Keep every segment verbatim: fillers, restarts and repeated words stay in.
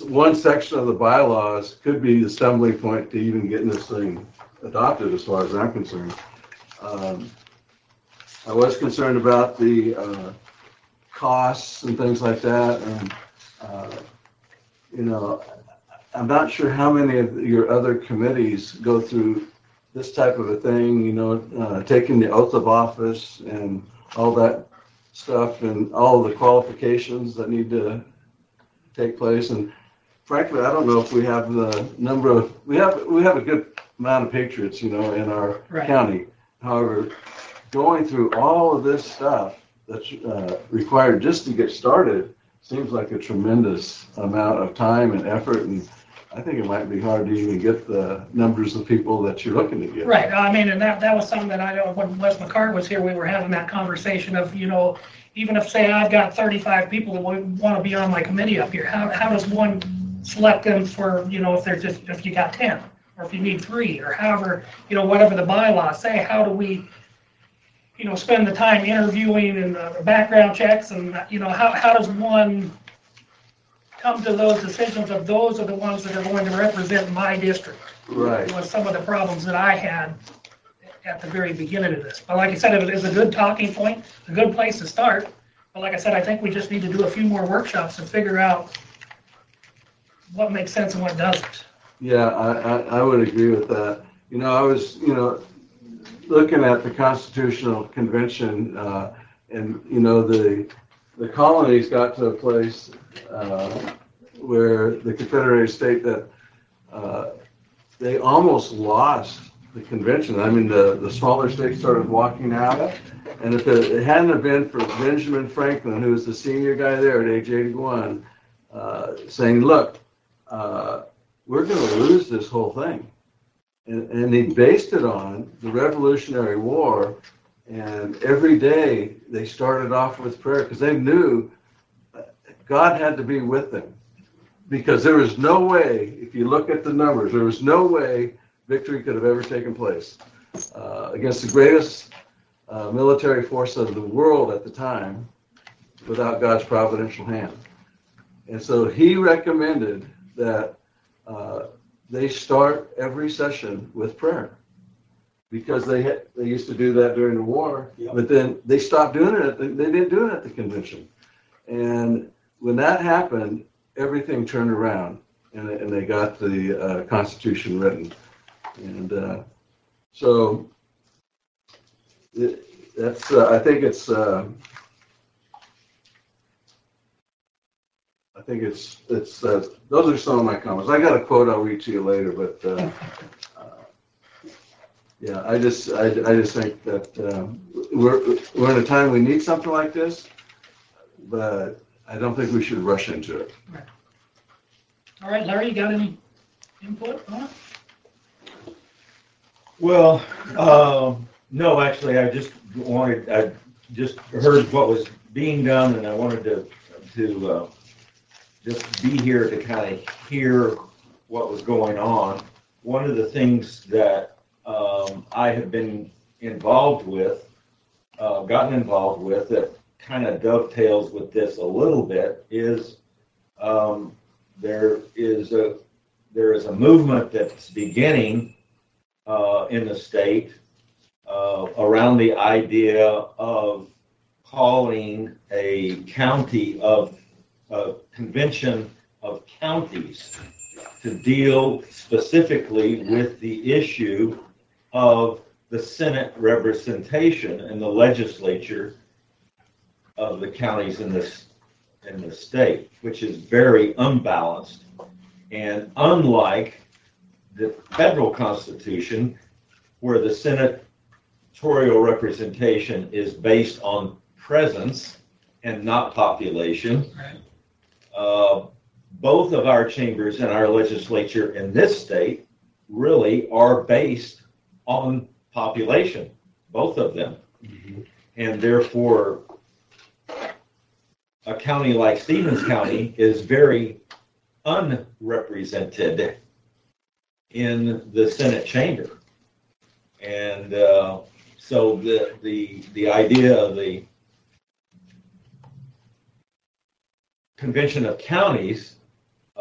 one section of the bylaws could be the stumbling point to even getting this thing adopted, as far as I'm concerned. Um, I was concerned about the uh, costs and things like that, and uh, you know, I'm not sure how many of your other committees go through this type of a thing, you know, uh, taking the oath of office and all that stuff and all the qualifications that need to take place. And frankly, I don't know if we have the number of, we have we have a good amount of patriots, you know, in our right. county. However, going through all of this stuff that's uh, required just to get started seems like a tremendous amount of time and effort, and I think it might be hard to even get the numbers of people that you're looking to get. Right. I mean, and that, that was something that I know when Wes McCart was here, we were having that conversation of, you know, even if, say, I've got thirty-five people that want to be on my committee up here, how, how does one select them for, you know, if they're just, if you got ten, or if you need three, or however, you know, whatever the bylaws say, how do we, you know, spend the time interviewing and uh, background checks, and, you know, how, how does one come to those decisions of those are the ones that are going to represent my district? Right. Was some of the problems that I had at the very beginning of this. But like I said, it is a good talking point, a good place to start. But like I said, I think we just need to do a few more workshops and figure out what makes sense and what doesn't. Yeah, I, I, I would agree with that. You know, I was, you know, looking at the Constitutional Convention, uh, and, you know, the the colonies got to a place uh, where the Confederated State that uh, they almost lost the convention. I mean, the, the smaller states started walking out, and if it, it hadn't have been for Benjamin Franklin, who was the senior guy there at age eighty-one, uh, saying, look, uh, we're going to lose this whole thing. And, and he based it on the Revolutionary War, and every day they started off with prayer because they knew God had to be with them. Because there was no way, if you look at the numbers, there was no way victory could have ever taken place uh, against the greatest uh, military force of the world at the time without God's providential hand. And so he recommended that uh, they start every session with prayer, because they had, they used to do that during the war, yep. But then they stopped doing it. At the, they didn't do it at the convention. And when that happened, everything turned around, and, and they got the uh, Constitution written. And uh, so it, that's, uh, I think it's, uh, I think it's, it's, uh, those are some of my comments. I got a quote I'll read to you later, but uh, uh, yeah, I just, I, I just think that um, we're, we're in a time we need something like this, but I don't think we should rush into it. Right. All right, Larry, you got any input on it? Well, uh, no, actually, I just wanted, I just heard what was being done, and I wanted to, to uh, just be here to kind of hear what was going on. One of the things that um, I have been involved with, uh, gotten involved with, that kind of dovetails with this a little bit is um, there is a there is a movement that's beginning uh, in the state uh, around the idea of calling a county of a convention of counties to deal specifically with the issue of the Senate representation in the legislature of the counties in this in the state, which is very unbalanced. And unlike the federal Constitution, where the senatorial representation is based on presence and not population, right. uh, both of our chambers and our legislature in this state really are based on population, both of them. Mm-hmm. And therefore, a county like Stevens County is very unrepresented in the Senate chamber. And uh, so the, the, the idea of the Convention of Counties uh,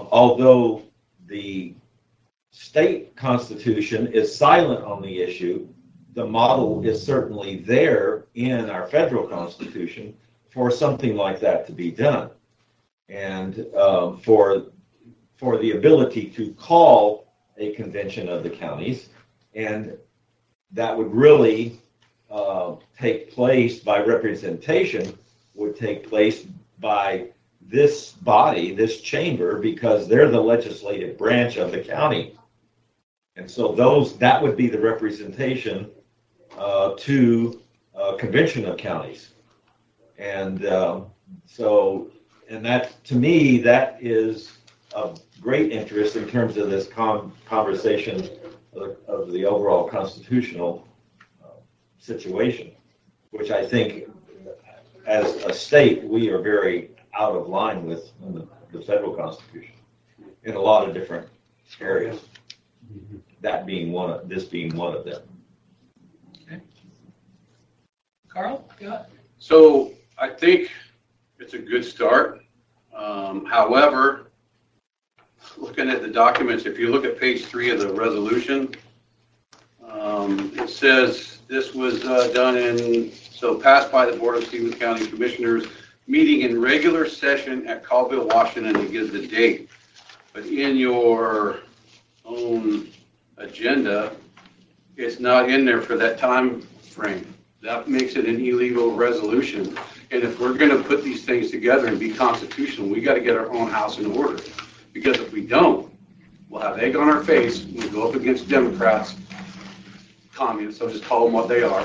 although the state constitution is silent on the issue, the model is certainly there in our federal constitution for something like that to be done. And um, for, for the ability to call a convention of the counties, and that would really uh, take place by representation, would take place by this body, this chamber, because they're the legislative branch of the county. And so those, that would be the representation uh, to a convention of counties. And uh, so, and that, to me, that is of great interest in terms of this con conversation of, of the overall constitutional uh, situation, which I think as a state, we are very out of line with the, the federal constitution in a lot of different areas. Mm-hmm. That being one of, this being one of them. Okay. Carl, yeah. So I think it's a good start. Um, however, looking at the documents, if you look at page three of the resolution, um, it says this was uh, done in, so passed by the Board of Stevens County Commissioners meeting in regular session at Colville, Washington, to give the date. But in your own agenda, it's not in there for that time frame. That makes it an illegal resolution. And if we're going to put these things together and be constitutional, we got to get our own house in order. Because if we don't, we'll have egg on our face. We'll go up against Democrats, communists, I'll just call them what they are.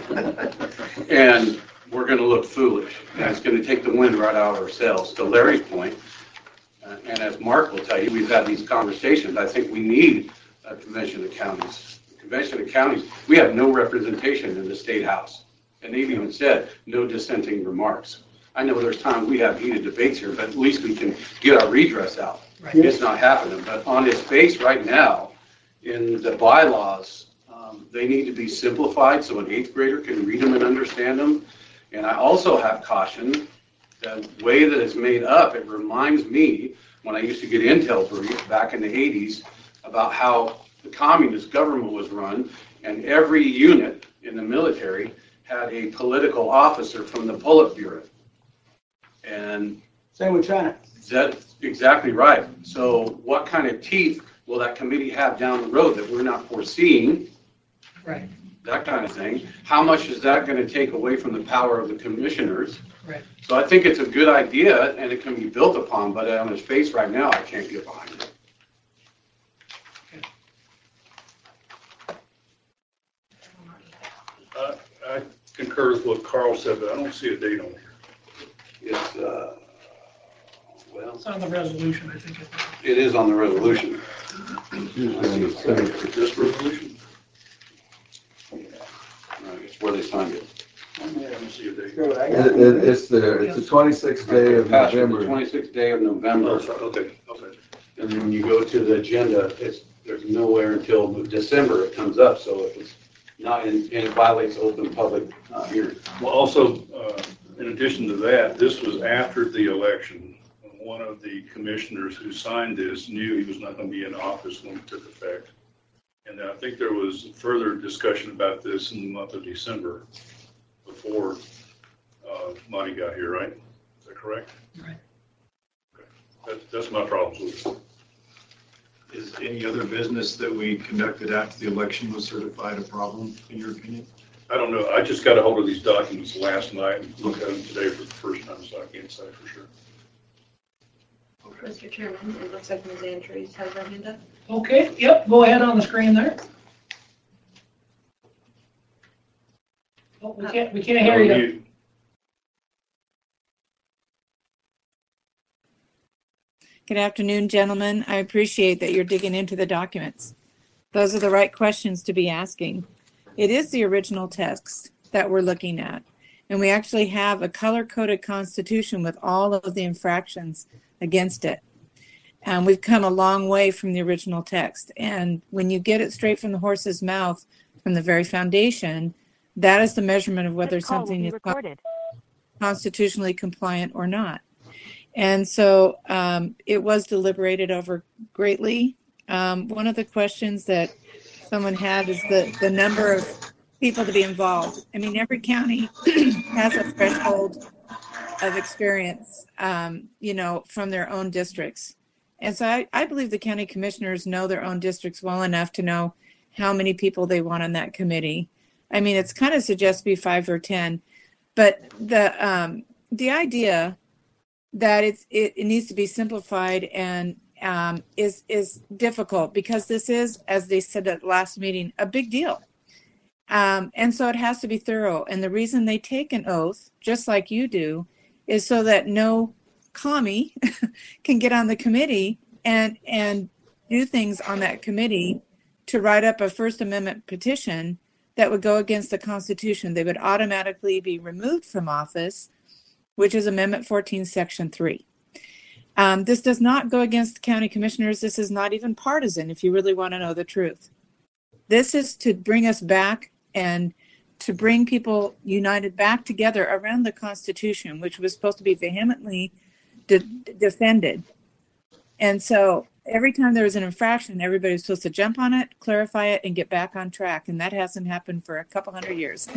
And we're going to look foolish. And it's going to take the wind right out of our sails. To Larry's point, uh, and as Mark will tell you, we've had these conversations. I think we need a convention of counties. Convention of counties, we have no representation in the state house. And they've even said no dissenting remarks. I know there's times we have heated debates here, but at least we can get our redress out. Right. It's not happening. But on its face right now, in the bylaws, um, they need to be simplified so an eighth grader can read them and understand them. And I also have caution, the way that it's made up, it reminds me when I used to get intel briefs back in the eighties about how the communist government was run, and every unit in the military had a political officer from the Politburo. And same with China. That's exactly right. So what kind of teeth will that committee have down the road that we're not foreseeing? Right. That kind of thing. How much is that going to take away from the power of the commissioners? Right. So I think it's a good idea and it can be built upon, but on its face right now, I can't get behind it. Uh, I concur with what Carl said, but I don't see a date on here. It's, uh, well, It's on the resolution, I think. It it is on the resolution. Is this resolution? Right, it's where they signed it. I don't see a date. It, it, it's there. It's the twenty-sixth day of Passed on the November. twenty-sixth day of Oh, November. sorry. Okay, okay. And then when you go to the agenda, it's, there's nowhere until December it comes up, so if it's not, in- and it violates open public uh, hearing. Well, also, uh, in addition to that, this was after the election. One of the commissioners who signed this knew he was not going to be in office when it took effect. And I think there was further discussion about this in the month of December before uh, Monty got here, right? Is that correct? Right. Okay. That, that's my problem with it. Is any other business that we conducted after the election was certified a problem, in your opinion? I don't know. I just got a hold of these documents last night and looked at them today for the first time, so I can't say for sure. Okay. Mister Chairman, it looks like Miz Andrews has her hand up. Okay, yep, go ahead on the screen there. Oh, we can't, we can't hear you. Good afternoon, gentlemen. I appreciate that you're digging into the documents. Those are the right questions to be asking. It is the original text that we're looking at, and we actually have a color-coded constitution with all of the infractions against it. And we've come a long way from the original text. And when you get it straight from the horse's mouth, from the very foundation, that is the measurement of whether something is constitutionally compliant or not. And so um, it was deliberated over greatly. Um, one of the questions that someone had is the, the number of people to be involved. I mean, every county has a threshold of experience, um, you know, from their own districts. And so I, I believe the county commissioners know their own districts well enough to know how many people they want on that committee. I mean, it's kind of suggests be five or ten, but the um, the idea that it's, it, it needs to be simplified and um, is is difficult because this is, as they said at the last meeting, a big deal. Um, and so it has to be thorough. And the reason they take an oath, just like you do, is so that no commie can get on the committee and and do things on that committee to write up a First Amendment petition that would go against the Constitution. They would automatically be removed from office, which is Amendment fourteen, Section three. Um, this does not go against the county commissioners. This is not even partisan, if you really want to know the truth. This is to bring us back and to bring people united back together around the Constitution, which was supposed to be vehemently de- defended. And so every time there was an infraction, everybody was supposed to jump on it, clarify it, and get back on track. And that hasn't happened for a couple hundred years.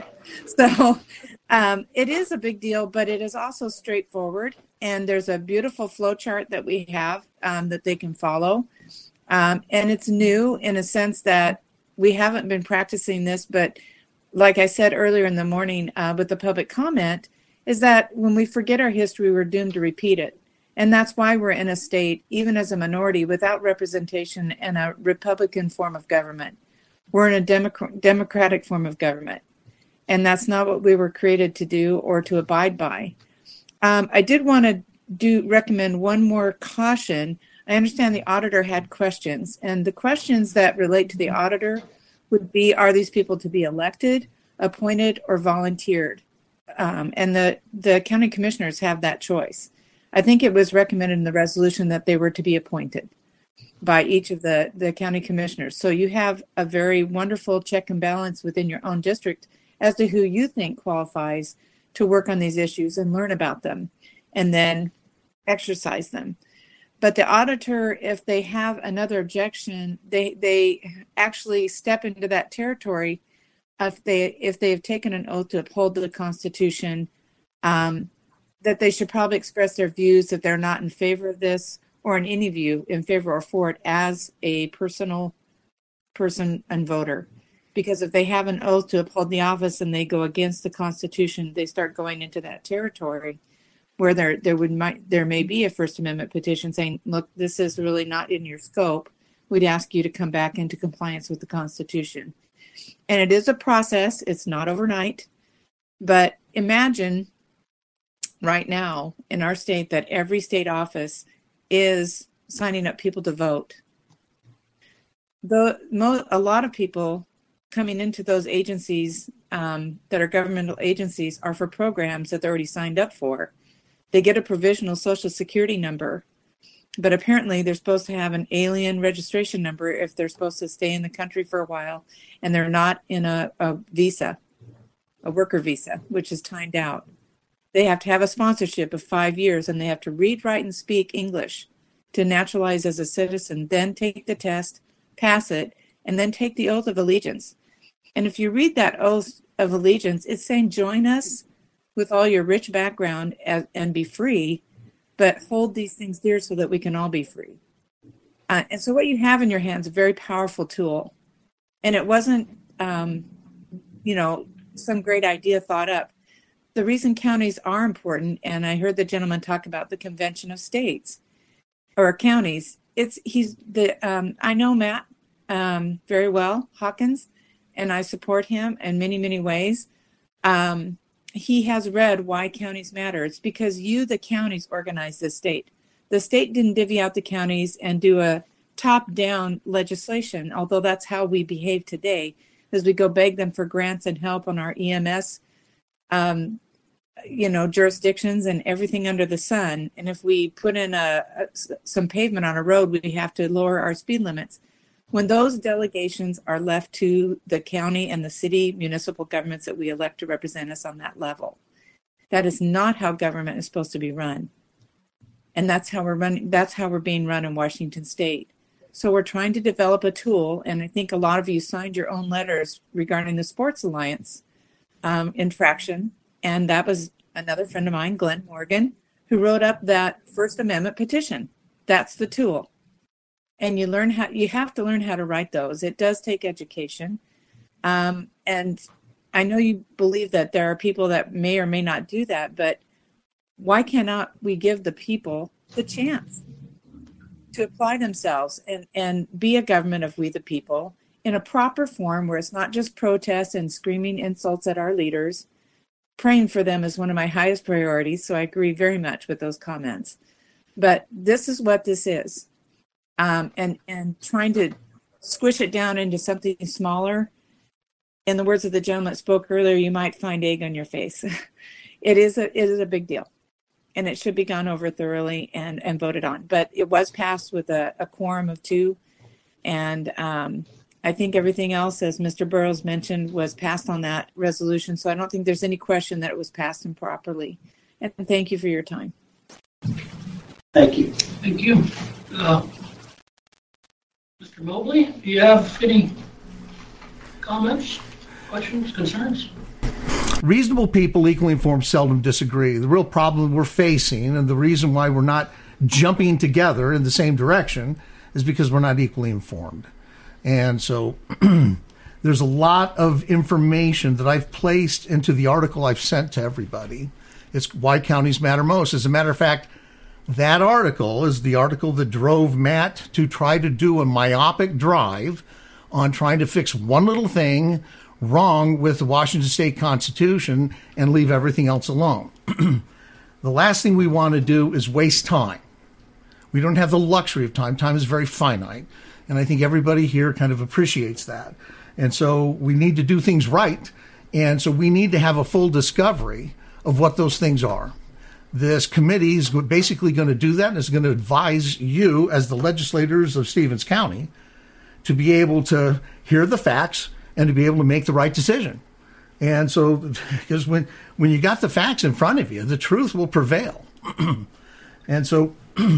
So um, it is a big deal, but it is also straightforward. And there's a beautiful flow chart that we have um, that they can follow. Um, and it's new in a sense that we haven't been practicing this, but like I said earlier in the morning uh, with the public comment, is that when we forget our history, we're doomed to repeat it. And that's why we're in a state, even as a minority, without representation and a Republican form of government. We're in a Democ- democratic form of government. And that's not what we were created to do or to abide by. Um, I did want to do recommend one more caution. I understand the auditor had questions, and the questions that relate to the auditor would be, are these people to be elected, appointed, or volunteered? Um, and the, the county commissioners have that choice. I think it was recommended in the resolution that they were to be appointed by each of the, the county commissioners. So you have a very wonderful check and balance within your own district as to who you think qualifies to work on these issues and learn about them and then exercise them. But the auditor, if they have another objection, they they actually step into that territory if they if they have taken an oath to uphold the Constitution, um, that they should probably express their views that they're not in favor of this or in any view in favor or for it as a personal person and voter. Because if they have an oath to uphold the office and they go against the Constitution, they start going into that territory where there there would might there may be a First Amendment petition saying, look, this is really not in your scope. We'd ask you to come back into compliance with the Constitution. And it is a process. It's not overnight. But imagine right now in our state that every state office is signing up people to vote. The, mo- a lot of people coming into those agencies um, that are governmental agencies are for programs that they're already signed up for. They get a provisional social security number, but apparently they're supposed to have an alien registration number if they're supposed to stay in the country for a while and they're not in a, a visa, a worker visa, which is timed out. They have to have a sponsorship of five years and they have to read, write, and speak English to naturalize as a citizen, then take the test, pass it, and then take the oath of allegiance. And if you read that oath of allegiance, it's saying, join us with all your rich background as, and be free, but hold these things dear so that we can all be free. Uh, and so what you have in your hands is a very powerful tool. And it wasn't, um, you know, some great idea thought up. The reason counties are important, and I heard the gentleman talk about the Convention of States or counties. It's he's the um, I know Matt um, very well, Hawkins, and I support him in many, many ways. Um, he has read why counties matter. It's because you, the counties, organize the state. The state didn't divvy out the counties and do a top-down legislation, although that's how we behave today, as we go beg them for grants and help on our E M S, um, you know, jurisdictions and everything under the sun. And if we put in a, a some pavement on a road, we have to lower our speed limits. When those delegations are left to the county and the city municipal governments that we elect to represent us on that level, that is not how government is supposed to be run. And that's how we're running, that's how we're being run in Washington State. So we're trying to develop a tool, and I think a lot of you signed your own letters regarding the Sports Alliance um, infraction. And that was another friend of mine, Glenn Morgan, who wrote up that First Amendment petition. That's the tool. And you learn how, you have to learn how to write those. It does take education. Um, and I know you believe that there are people that may or may not do that, but why cannot we give the people the chance to apply themselves and, and be a government of we the people in a proper form where it's not just protests and screaming insults at our leaders. Praying for them is one of my highest priorities, so I agree very much with those comments. But this is what this is. Um, and, and trying to squish it down into something smaller, in the words of the gentleman that spoke earlier, you might find egg on your face. It is a, it is a big deal. And it should be gone over thoroughly and, and voted on. But it was passed with a, a quorum of two. And um, I think everything else, as Mister Burrows mentioned, was passed on that resolution. So I don't think there's any question that it was passed improperly. And thank you for your time. Thank you. Thank you. Uh, Mister Mobley, do you have any comments, questions, concerns? Reasonable people, equally informed, seldom disagree. The real problem we're facing, and the reason why we're not jumping together in the same direction, is because we're not equally informed. And so there's a lot of information that I've placed into the article I've sent to everybody. It's Why Counties Matter Most. As a matter of fact, that article is the article that drove Matt to try to do a myopic drive on trying to fix one little thing wrong with the Washington State Constitution and leave everything else alone. The last thing we want to do is waste time. We don't have the luxury of time. Time is very finite. And I think everybody here kind of appreciates that. And so we need to do things right. And so we need to have a full discovery of what those things are. This committee is basically going to do that and is going to advise you as the legislators of Stevens County to be able to hear the facts and to be able to make the right decision. And so, because when, when you got the facts in front of you, the truth will prevail. And so,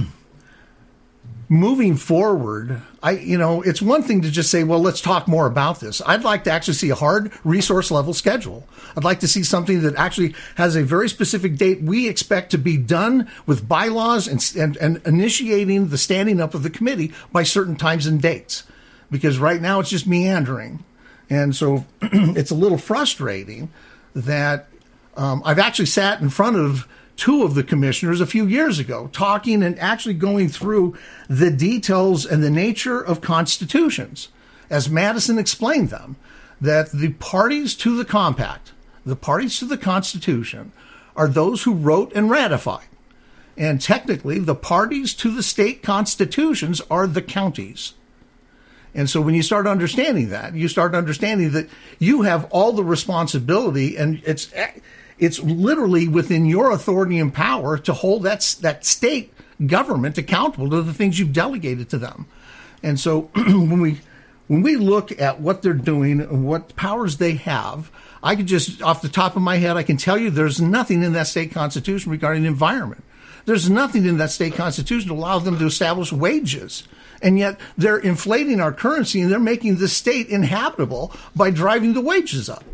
moving forward, I, you know, it's one thing to just say, well, let's talk more about this. I'd like to actually see a hard resource level schedule. I'd like to see something that actually has a very specific date we expect to be done with bylaws and, and, and initiating the standing up of the committee by certain times and dates. Because right now it's just meandering. And so it's a little frustrating that um, I've actually sat in front of two of the commissioners a few years ago talking and actually going through the details and the nature of constitutions, as Madison explained them, that the parties to the compact, the parties to the Constitution, are those who wrote and ratified. And technically, the parties to the state constitutions are the counties. And so when you start understanding that, you start understanding that you have all the responsibility, and it's it's literally within your authority and power to hold that, that state government accountable to the things you've delegated to them. And so when we when we look at what they're doing and what powers they have, I can just, off the top of my head, I can tell you there's nothing in that state constitution regarding the environment. There's nothing in that state constitution to allow them to establish wages. And yet they're inflating our currency and they're making the state inhabitable by driving the wages up.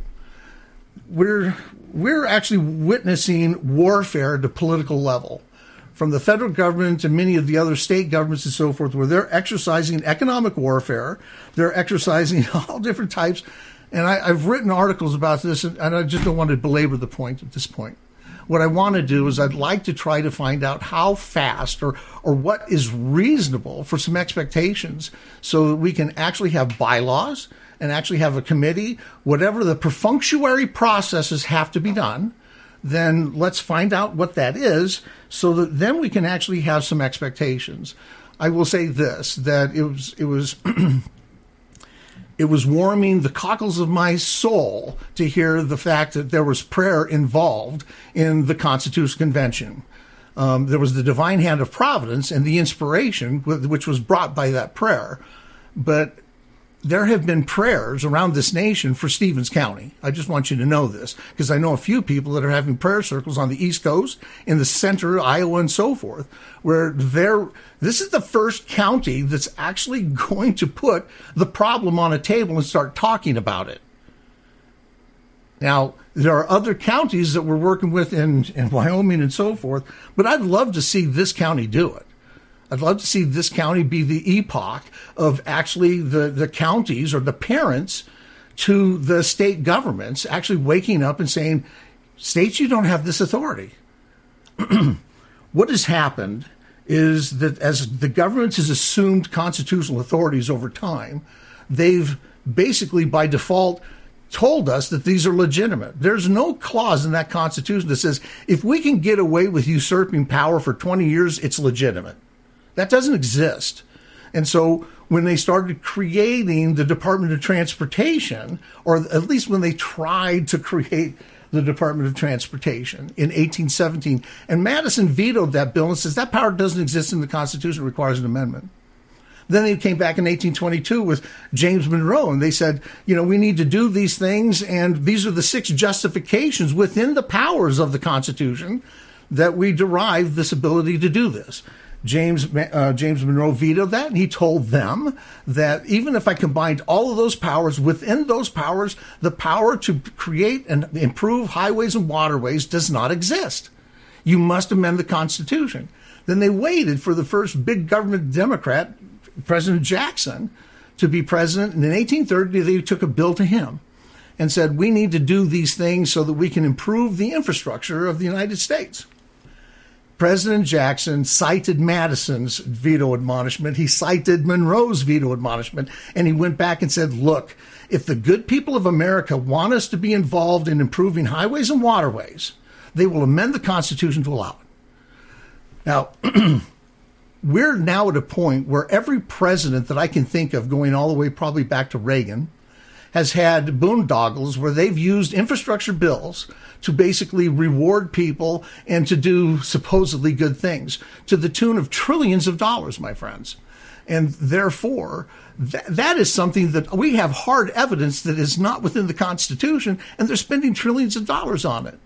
We're, we're actually witnessing warfare at the political level, from the federal government to many of the other state governments and so forth, where they're exercising economic warfare. They're exercising all different types. And I, I've written articles about this, and I just don't want to belabor the point at this point. What I want to do is I'd like to try to find out how fast or, or what is reasonable for some expectations so that we can actually have bylaws and actually have a committee. Whatever the perfunctory processes have to be done, then let's find out what that is so that then we can actually have some expectations. I will say this, that it was, it was, it was warming the cockles of my soul to hear the fact that there was prayer involved in the Constitutional Convention. Um, there was the divine hand of providence and the inspiration which was brought by that prayer. But there have been prayers around this nation for Stevens County. I just want you to know this, because I know a few people that are having prayer circles on the East Coast, in the center, Iowa, and so forth, where they're, this is the first county that's actually going to put the problem on a table and start talking about it. Now, there are other counties that we're working with in, in Wyoming and so forth, but I'd love to see this county do it. I'd love to see this county be the epoch of actually the, the counties or the parents to the state governments actually waking up and saying, states, you don't have this authority. What has happened is that as the government has assumed constitutional authorities over time, they've basically by default told us that these are legitimate. There's no clause in that Constitution that says if we can get away with usurping power for twenty years, it's legitimate. That doesn't exist. And so when they started creating the Department of Transportation, or at least when they tried to create the Department of Transportation in eighteen seventeen, and Madison vetoed that bill and says that power doesn't exist in the Constitution, it requires an amendment. Then they came back in eighteen twenty-two with James Monroe, and they said, you know, we need to do these things, and these are the six justifications within the powers of the Constitution that we derive this ability to do this. James uh, James Monroe vetoed that, and he told them that even if I combined all of those powers, within those powers, the power to create and improve highways and waterways does not exist. You must amend the Constitution. Then they waited for the first big government Democrat, President Jackson, to be president, and in eighteen thirty they took a bill to him and said, we need to do these things so that we can improve the infrastructure of the United States. President Jackson cited Madison's veto admonishment. He cited Monroe's veto admonishment. And he went back and said, look, if the good people of America want us to be involved in improving highways and waterways, they will amend the Constitution to allow it. Now, we're now at a point where every president that I can think of, going all the way probably back to Reagan, has had boondoggles where they've used infrastructure bills to basically reward people and to do supposedly good things to the tune of trillions of dollars, my friends. And therefore, th- that is something that we have hard evidence that is not within the Constitution, and they're spending trillions of dollars on it.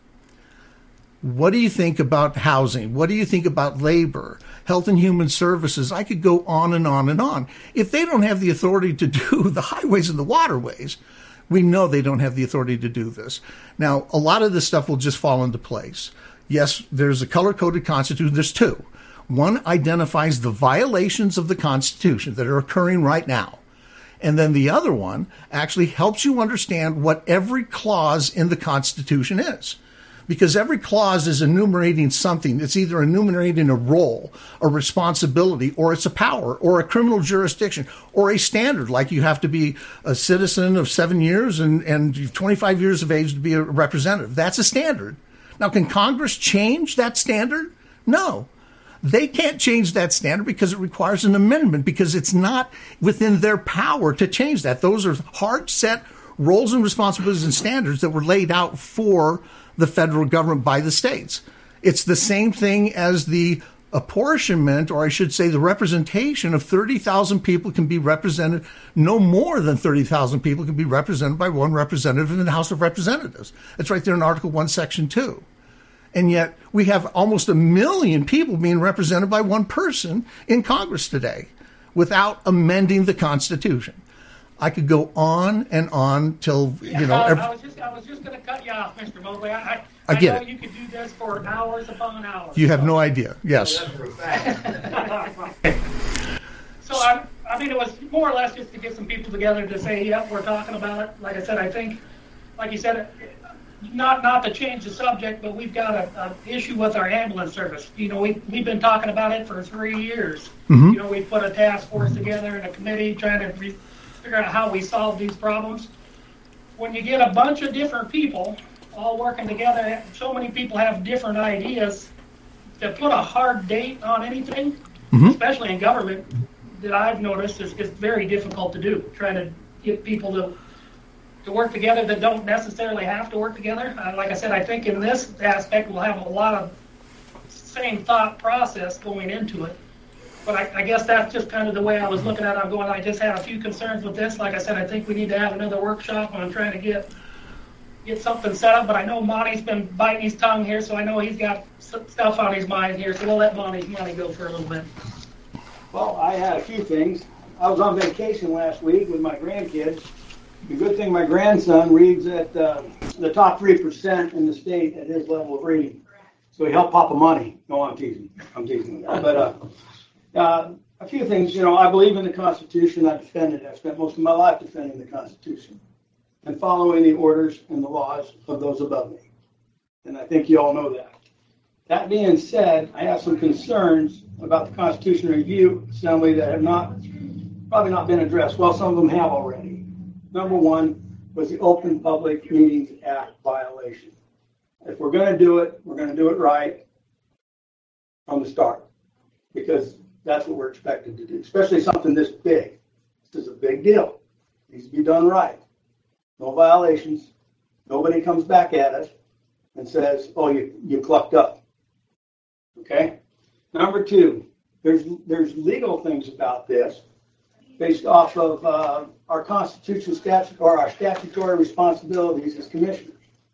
What do you think about housing? What do you think about labor, health and human services? I could go on and on and on. If they don't have the authority to do the highways and the waterways, we know they don't have the authority to do this. Now, a lot of this stuff will just fall into place. Yes, there's a color-coded Constitution. There's two. One identifies the violations of the Constitution that are occurring right now. And then the other one actually helps you understand what every clause in the Constitution is. Because every clause is enumerating something. It's either enumerating a role, a responsibility, or it's a power, or a criminal jurisdiction, or a standard, like you have to be a citizen of seven years and, and twenty-five years of age to be a representative. That's a standard. Now, can Congress change that standard? No. They can't change that standard because it requires an amendment, because it's not within their power to change that. Those are hard set roles and responsibilities and standards that were laid out for the federal government by the states. It's the same thing as the apportionment, or I should say the representation of thirty thousand people can be represented, no more than thirty thousand people can be represented by one representative in the House of Representatives. It's right there in Article one, Section two. And yet we have almost a million people being represented by one person in Congress today without amending the Constitution. I could go on and on till, you know. I, Every, I was just, I was just going to cut you off, Mister Mobley. I, I, I get know it. You could do this for hours upon hours. You have no idea. Yes. So I, I mean, it was more or less just to get some people together to say, yep, we're talking about it. Like I said, I think, like you said, not not to change the subject, but we've got a, a issue with our ambulance service. You know, we we've been talking about it for three years. Mm-hmm. You know, we put a task force together and a committee trying to re- figure out how we solve these problems. When you get a bunch of different people all working together, so many people have different ideas. To put a hard date on anything, mm-hmm. especially in government, that I've noticed is, is very difficult to do. Trying to get people to to work together that don't necessarily have to work together. Uh, like I said, I think in this aspect we'll have a lot of same thought process going into it. But I, I guess that's just kind of the way I was looking at it. I'm going, I just had a few concerns with this. Like I said, I think we need to have another workshop on trying to get get something set up. But I know Monty's been biting his tongue here, so I know he's got stuff on his mind here. So we'll let Monty, Monty go for a little bit. Well, I had a few things. I was on vacation last week with my grandkids. The good thing my grandson reads at uh, the top three percent in the state at his level of reading. So he helped Papa money. No, I'm teasing. I'm teasing. But uh, uh, a few things, you know, I believe in the Constitution. I defend it. I've spent most of my life defending the Constitution and following the orders and the laws of those above me. And I think you all know that. That being said, I have some concerns about the Constitution Review Assembly that have not, probably not been addressed. Well, some of them have already. Number one was the Open Public Meetings Act violation. If we're going to do it, we're going to do it right from the start, because that's what we're expected to do, especially something this big. This is a big deal. It needs to be done right. No violations. Nobody comes back at us and says, oh, you, you clucked up. Okay? Number two, there's, there's legal things about this based off of uh, our constitutional statute or our statutory responsibilities as commissioners.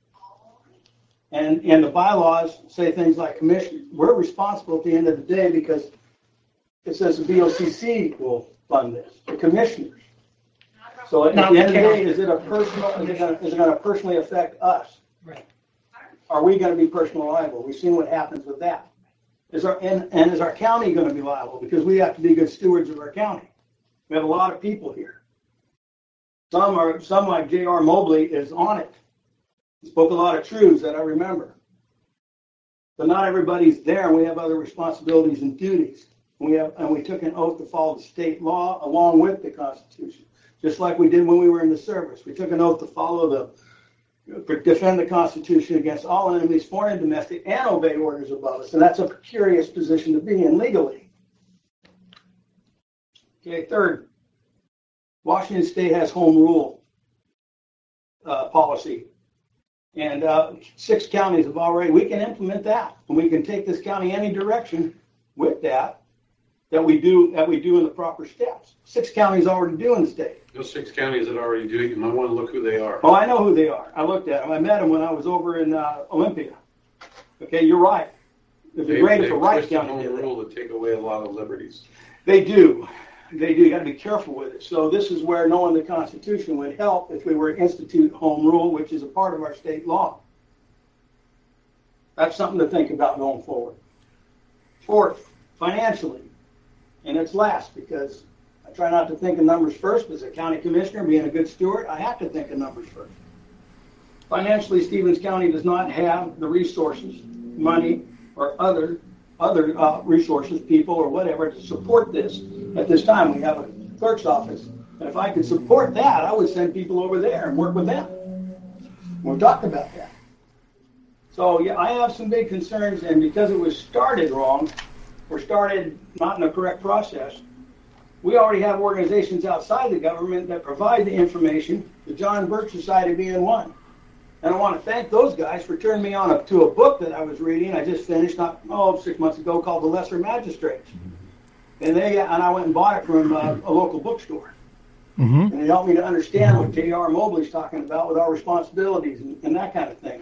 And, and the bylaws say things like commission. We're responsible at the end of the day because it says the B O C C will fund this, the commissioners. So at the end of the day, is it a personal? Is it going to personally affect us? Right. Are we going to be personally liable? We've seen what happens with that. Is our and, and is our county going to be liable? Because we have to be good stewards of our county. We have a lot of people here. Some are some like J R Mobley is on it. He spoke a lot of truths that I remember. But not everybody's there, and we have other responsibilities and duties. And we have and we took an oath to follow the state law along with the Constitution, just like we did when we were in the service. We took an oath to follow the defend the Constitution against all enemies, foreign and domestic, and obey orders above us. And that's a precarious position to be in legally. Okay, third, Washington State has home rule uh, policy. And uh, six counties have already, we can implement that. And we can take this county any direction with that, that we do that we do in the proper steps. Six counties already do in the state. Those six counties that already do it, you might want to look who they are. Oh, I know who they are. I looked at them. I met them when I was over in uh, Olympia. Okay, you're right. It'd be They, great they if a Wright twist the County home did that. rule to take away a lot of liberties. They do. They do. You got to be careful with it. So this is where knowing the Constitution would help if we were to institute home rule, which is a part of our state law. That's something to think about going forward. Fourth, financially. And it's last because I try not to think of numbers first, but as a county commissioner, being a good steward, I have to think of numbers first. Financially, Stevens County does not have the resources, money, or other other uh, resources, people, or whatever, to support this. At this time, we have a clerk's office. And if I could support that, I would send people over there and work with them. We've talked about that. So, yeah, I have some big concerns, and because it was started wrong, or started not in the correct process, we already have organizations outside the government that provide the information, the John Birch Society being one. And I want to thank those guys for turning me on a, to a book that I was reading. I just finished not oh six months ago called The Lesser Magistrates, and they and I went and bought it from uh, a local bookstore. Mm-hmm. And it helped me to understand what J R Mobley's talking about with our responsibilities and, and that kind of thing.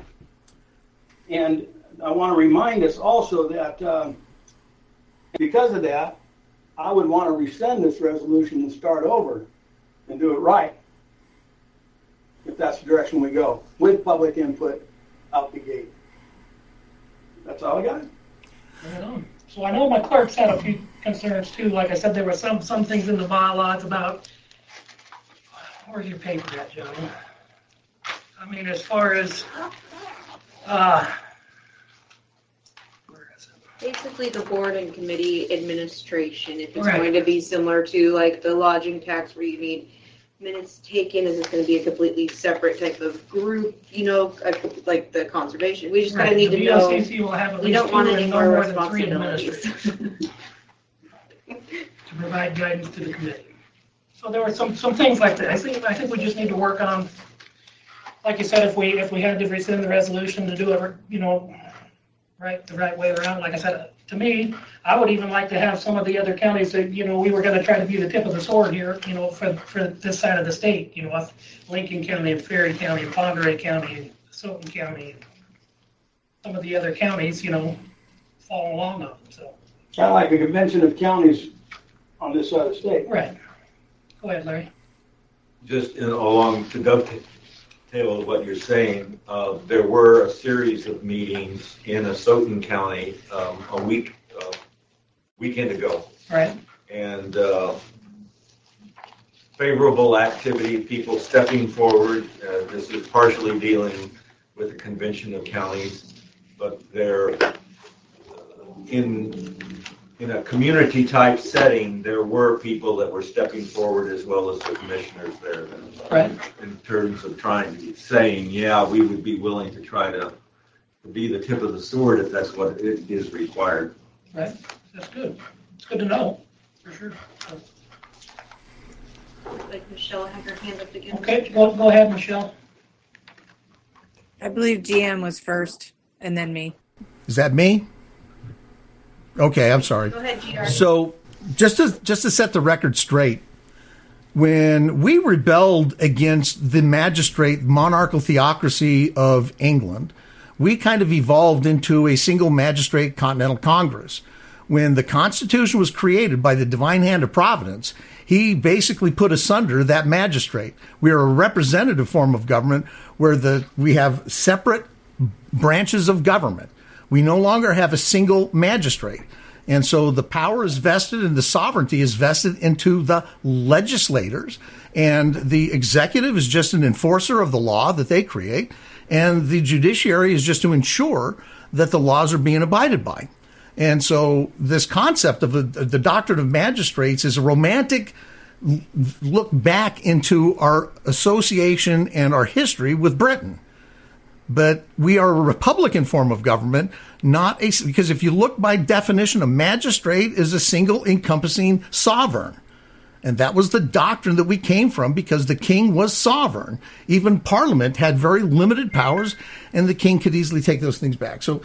And I want to remind us also that um, because of that, I would want to rescind this resolution and start over and do it right, if that's the direction we go, with public input out the gate. That's all I got. Right on. So I know my clerks had a few concerns too. Like I said, there were some some things in the bylaws about, where's your paper at, Joe? I mean, as far as, uh, where is it? Basically, the board and committee administration, if it's Right. going to be similar to like the lodging tax where you need minutes taken, is it going to be a completely separate type of group, you know, a, like the conservation? We just kind Right. of need The to know. B O C C will have at We least don't want two any and more no more than three responsibilities. administrators to provide guidance to the committee. So there were some, some things like that. I think, I think we just need to work on, like you said, if we, if we had to rescind the resolution to do it, you know, right, the right way around. Like I said, to me, I would even like to have some of the other counties that, you know, we were gonna try to be the tip of the sword here, you know, for, for this side of the state, you know, Lincoln County and Ferry County and Ponderay County and Sultan County. Some of the other counties, you know, follow along on them, so. Kind of like a convention of counties on this side of the state. Right. Go ahead, Larry. Just in, along to dovetail with what you're saying, uh, there were a series of meetings in Asotin County um, a week, uh, weekend ago. Right. And uh, favorable activity, people stepping forward. Uh, this is partially dealing with the convention of counties, but they're in in a community type setting. There were people that were stepping forward as well as the commissioners there. Right. In terms of trying to saying, yeah, we would be willing to try to, to be the tip of the sword if that's what it is required. Right. That's good. It's good to know, for sure. So, Like Michelle had her hand up again. okay, go, go ahead, Michelle. I believe G M was first and then me. Is that me? Okay, I'm sorry. Go ahead, G R. So just to just to set the record straight, when we rebelled against the magistrate monarchical theocracy of England, we kind of evolved into a single magistrate continental Congress. When the Constitution was created by the divine hand of Providence, he basically put asunder that magistrate. We are a representative form of government where the we have separate branches of government. We no longer have a single magistrate. And so the power is vested and the sovereignty is vested into the legislators. And the executive is just an enforcer of the law that they create. And the judiciary is just to ensure that the laws are being abided by. And so this concept of the, the doctrine of magistrates is a romantic look back into our association and our history with Britain. But we are a republican form of government, not a, because if you look by definition, a magistrate is a single encompassing sovereign. And that was the doctrine that we came from because the king was sovereign. Even Parliament had very limited powers and the king could easily take those things back. So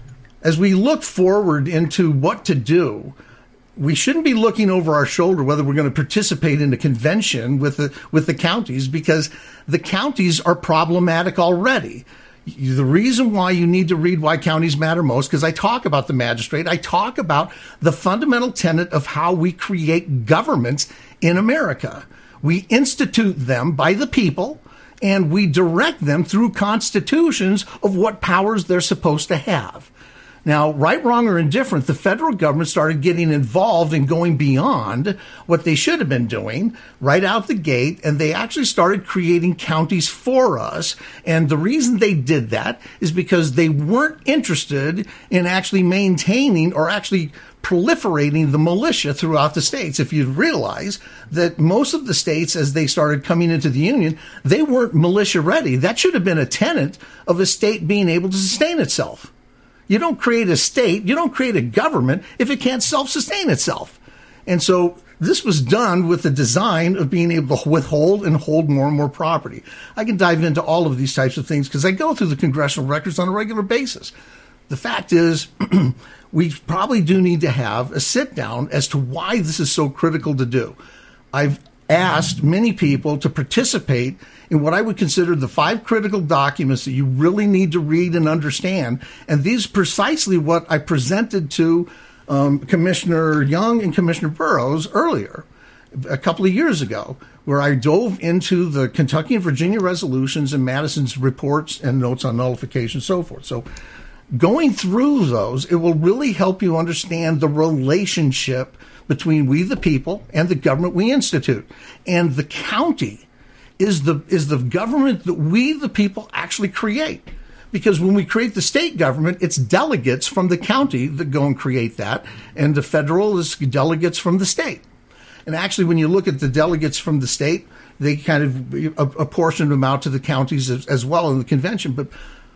as we look forward into what to do, we shouldn't be looking over our shoulder whether we're going to participate in a convention with the, with the counties because the counties are problematic already. The reason why you need to read Why Counties Matter Most, because I talk about the magistrate, I talk about the fundamental tenet of how we create governments in America. We institute them by the people, and we direct them through constitutions of what powers they're supposed to have. Now, right, wrong, or indifferent, the federal government started getting involved and going beyond what they should have been doing right out the gate, and they actually started creating counties for us. And the reason they did that is because they weren't interested in actually maintaining or actually proliferating the militia throughout the states. If you realize that most of the states, as they started coming into the union, they weren't militia ready. That should have been a tenet of a state being able to sustain itself. You don't create a state, you don't create a government if it can't self-sustain itself. And so this was done with the design of being able to withhold and hold more and more property. I can dive into all of these types of things because I go through the congressional records on a regular basis. The fact is, we probably do need to have a sit down as to why this is so critical to do. I've asked many people to participate in what I would consider the five critical documents that you really need to read and understand. And these are precisely what I presented to um, Commissioner Young and Commissioner Burrows earlier, a couple of years ago, where I dove into the Kentucky and Virginia resolutions and Madison's reports and notes on nullification and so forth. So going through those, it will really help you understand the relationship between we the people and the government we institute. And the county is the is the government that we the people actually create. Because when we create the state government, it's delegates from the county that go and create that, and the federal is delegates from the state. And actually, when you look at the delegates from the state, they kind of apportion them out to the counties as, as well in the convention. But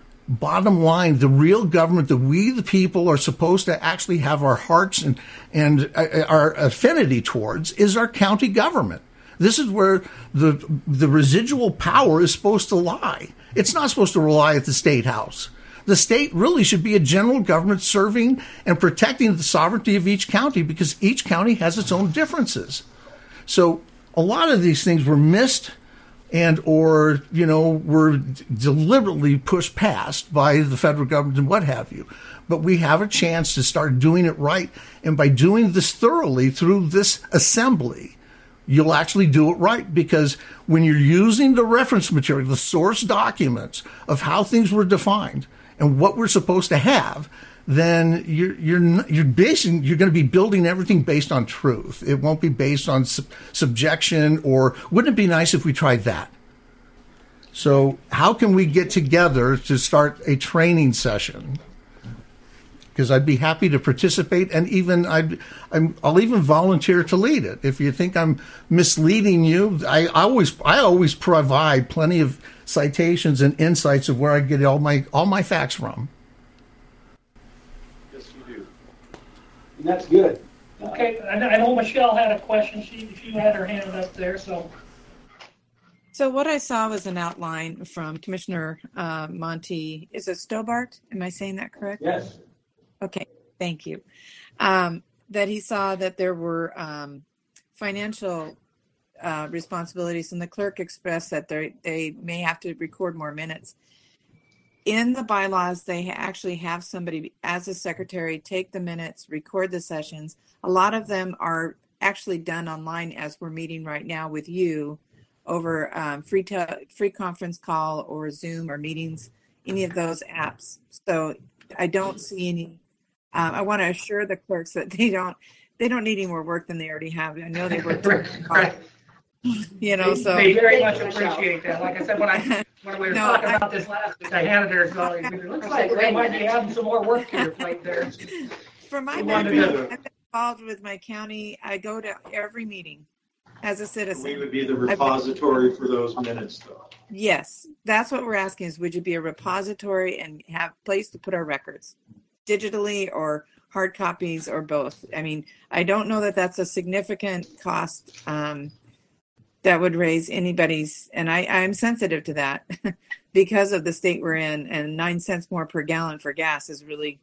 bottom line, the real government that we, the people, are supposed to actually have our hearts and, and our affinity towards is our county government. This is where the the residual power is supposed to lie. It's not supposed to rely at the state house. The state really should be a general government serving and protecting the sovereignty of each county, because each county has its own differences. So a lot of these things were missed and or, you know, were deliberately pushed past by the federal government and what have you. But we have a chance to start doing it right. And by doing this thoroughly through this assembly, you'll actually do it right, because when you're using the reference material, the source documents of how things were defined and what we're supposed to have, then you're you're you're basing you're going to be building everything based on truth. It won't be based on sub- subjection, or wouldn't it be nice if we tried that? So how can we get together to start a training session? Because I'd be happy to participate, and even I'd, I'm, I'll even volunteer to lead it. If you think I'm misleading you, I, I always I always provide plenty of citations and insights of where I get all my all my facts from. Yes, you do. And that's good. Okay, I know- I know Michelle had a question. She, she had her hand up there, so. So what I saw was an outline from Commissioner uh, Monty. Is it Stobart? Am I saying that correct? Yes. Okay, thank you. Um, that he saw that there were um, financial uh, responsibilities, and the clerk expressed that they they may have to record more minutes. In the bylaws, they ha- actually have somebody as a secretary take the minutes, record the sessions. A lot of them are actually done online, as we're meeting right now with you over um, free te- free conference call or Zoom or meetings, any of those apps. So I don't see any. Um, I want to assure the clerks that they don't they don't need any more work than they already have. I know they work, Right. you know. They- So They very much appreciate that. Like I said, when I, when we were No, talking I- about this last week, I handed her, so it looks like they might be adding some more work to your plate there. for my We wanted background, to- I've been involved with my county. I go to every meeting as a citizen. We would be the repository for those minutes, though. Yes, that's what we're asking is, would you be a repository and have a place to put our records, digitally or hard copies or both? I mean, I don't know that that's a significant cost um, that would raise anybody's, and I, I'm sensitive to that because of the state we're in, and nine cents more per gallon for gas is really,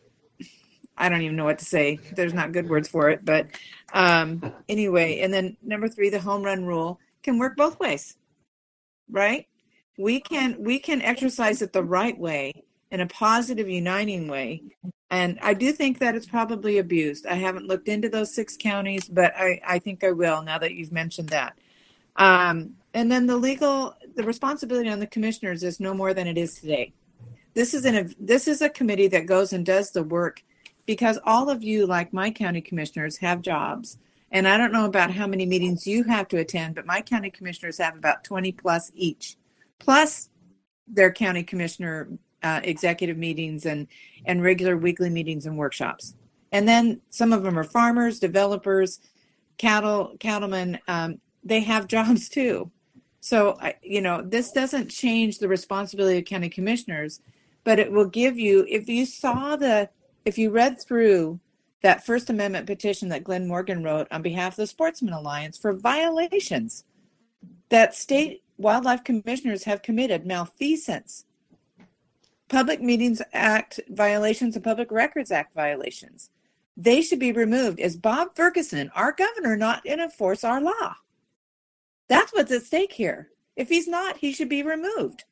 I don't even know what to say. There's not good words for it, but um, anyway. And then number three, the home run rule can work both ways, right? We can we can exercise it the right way, in a positive, uniting way. And I do think that it's probably abused. I haven't looked into those six counties, but I, I think I will now that you've mentioned that. Um, and then the legal, the responsibility on the commissioners is no more than it is today. This is an this is a committee that goes and does the work, because all of you, like my county commissioners, have jobs. And I don't know about how many meetings you have to attend, but my county commissioners have about twenty plus each, plus their county commissioner uh, executive meetings and, and regular weekly meetings and workshops. And then some of them are farmers, developers, cattle, cattlemen. Um, they have jobs too. So, I- you know, this doesn't change the responsibility of county commissioners, but it will give you, if you saw the, if you read through that First Amendment petition that Glenn Morgan wrote on behalf of the Sportsman Alliance for violations that state wildlife commissioners have committed, malfeasance, Public Meetings Act violations, and Public Records Act violations, they should be removed. Is Bob Ferguson, our governor, not going to enforce our law? That's what's at stake here. If he's not, he should be removed.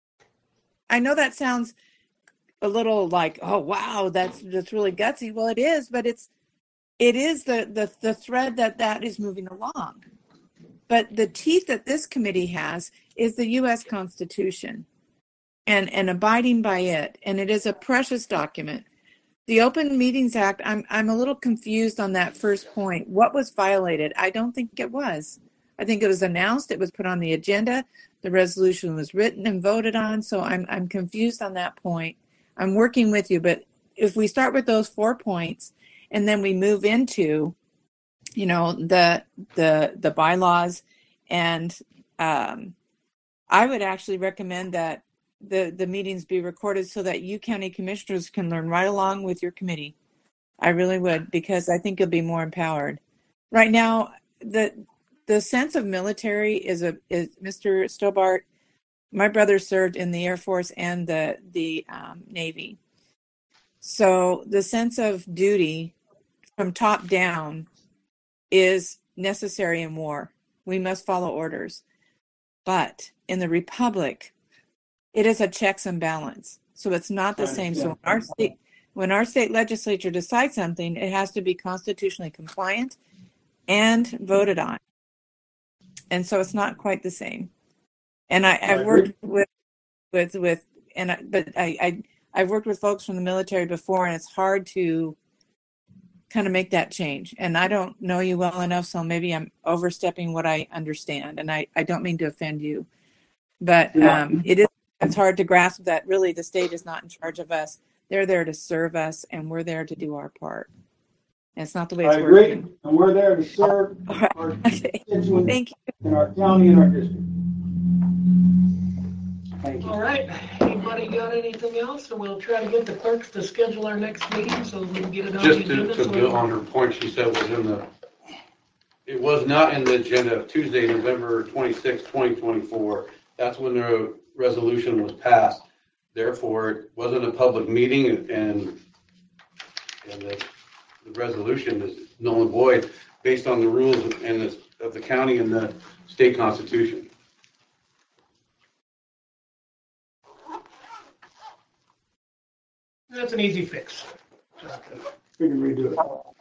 I know that sounds a little like, oh wow, that's that's really gutsy. Well, it is, but it's it is the the the thread that that is moving along. But the teeth that this committee has is the U S Constitution, and and abiding by it. And it is a precious document. The Open Meetings Act, I'm I'm a little confused on that first point. What was violated? I don't think it was. I think it was announced, it was put on the agenda, the resolution was written and voted on. So I'm I'm confused on that point. I'm working with you, but if we start with those four points and then we move into, you know, the the the bylaws, and um, I would actually recommend that the the meetings be recorded so that you county commissioners can learn right along with your committee. I really would, because I think you'll be more empowered. Right now, the the sense of military is a is Mister Stobart. My brother served in the Air Force and the, the um, Navy. So the sense of duty from top down is necessary in war. We must follow orders. But in the Republic, it is a checks and balance. So it's not the same. So when our state, when our state legislature decides something, it has to be constitutionally compliant and voted on. And so it's not quite the same. And I, I've worked with, with, with, and I, but I, I, I've worked with folks from the military before, and it's hard to kind of make that change. And I don't know you well enough, so maybe I'm overstepping what I understand. And I, I don't mean to offend you, but um, it is, it's hard to grasp that really the state is not in charge of us. They're there to serve us, and we're there to do our part. And it's not the way it's I agree, working. and we're there to serve our Okay. constituents Thank you. in our county and our district. Thank you. All right, anybody got anything else? So we'll try to get the clerks to schedule our next meeting so we can get it on the Just agenda. to, to so build on her point, she said was in the, it was not in the agenda of Tuesday, November twenty-sixth, twenty twenty-four. That's when the resolution was passed. Therefore, it wasn't a public meeting, and, and the, the resolution is null and void based on the rules and the, of the county and the state constitution. That's an easy fix. We can redo it.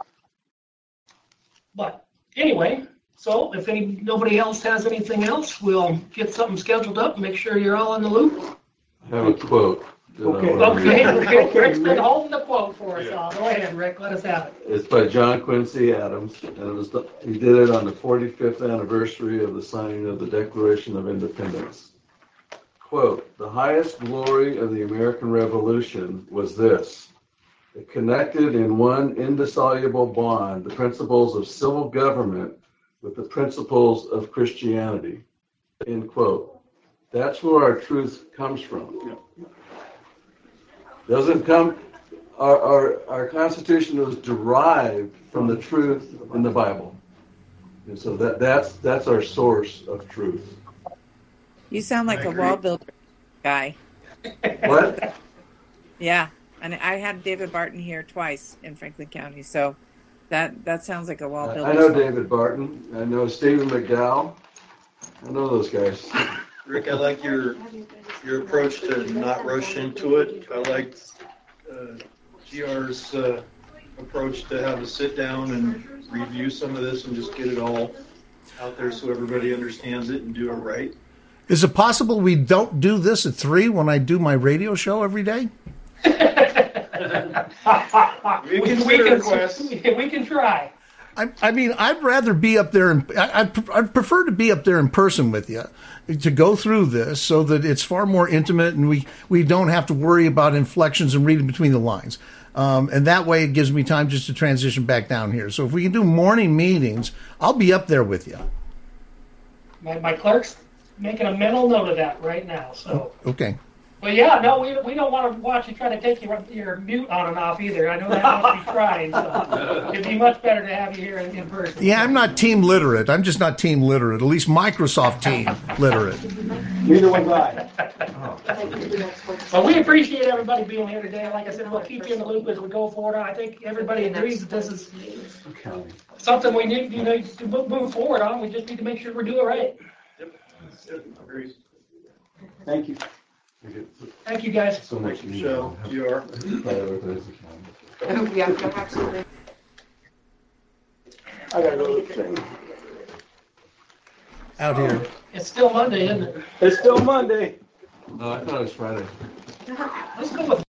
But anyway, so if any, nobody else has anything else, we'll get something scheduled up, make sure you're all in the loop. I have a quote. that I Okay. wanna read. Okay, Rick, Rick's been holding the quote for us all. Go ahead, Rick, let us have it. It's by John Quincy Adams, and it was, he did it on the forty-fifth anniversary of the signing of the Declaration of Independence. Quote, "The highest glory of the American Revolution was this. It connected in one indissoluble bond the principles of civil government with the principles of Christianity." End quote. That's where our truth comes from. Doesn't come, our, our, our Constitution was derived from the truth in the Bible. And so that, that's, that's our source of truth. You sound like a wall builder guy. What? Yeah. And I had David Barton here twice in Franklin County. So that, that sounds like a wall I builder. I know David Barton. I know Stephen McDowell. I know those guys. Rick, I like your, your approach to not rush into it. I liked uh, G R's uh, approach to have a sit down and review some of this and just get it all out there so everybody understands it and do it right. Is it possible we don't do this at three when I do my radio show every day? We We consider can, requests. we can try. I, I mean, I'd rather be up there, and I, I'd, I'd prefer to be up there in person with you to go through this so that it's far more intimate and we, we don't have to worry about inflections and reading between the lines. Um, and that way it gives me time just to transition back down here. So if we can do morning meetings, I'll be up there with you. My, my clerk's making a mental note of that right now, so. Okay. Well, yeah, no, we, we don't want to watch you try to take your, your mute on and off either. I know that must be trying, so it'd be much better to have you here in, in person. Yeah, I'm not team literate. I'm just not team literate. At least Microsoft team literate. Neither was I. Well, we appreciate everybody being here today. Like I said, we'll keep you in the loop as we go forward. I think everybody agrees that this is something we need, you know, to move move forward on. We just need to make sure we're doing it right. Thank you. Thank you, guys. So much. Michelle, G R. Yeah, no, absolutely. I gotta go to the thing. Out here. It's still Monday, isn't it? It's still Monday. No, I thought it was Friday. Let's go with